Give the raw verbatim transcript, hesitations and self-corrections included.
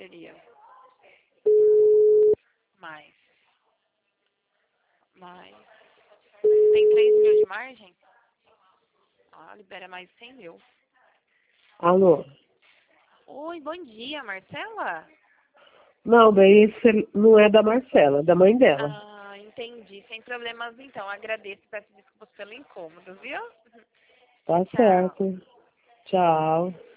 seria? Mais. Mais. Tem três mil de margem? Ah, libera mais cem mil. Alô? Oi, bom dia, Marcela? Não, daí você não é da Marcela, é da mãe dela. Ah, entendi. Sem problemas, então. Agradeço e peço desculpas pelo incômodo, viu? Tá Tchau. certo. Tchau.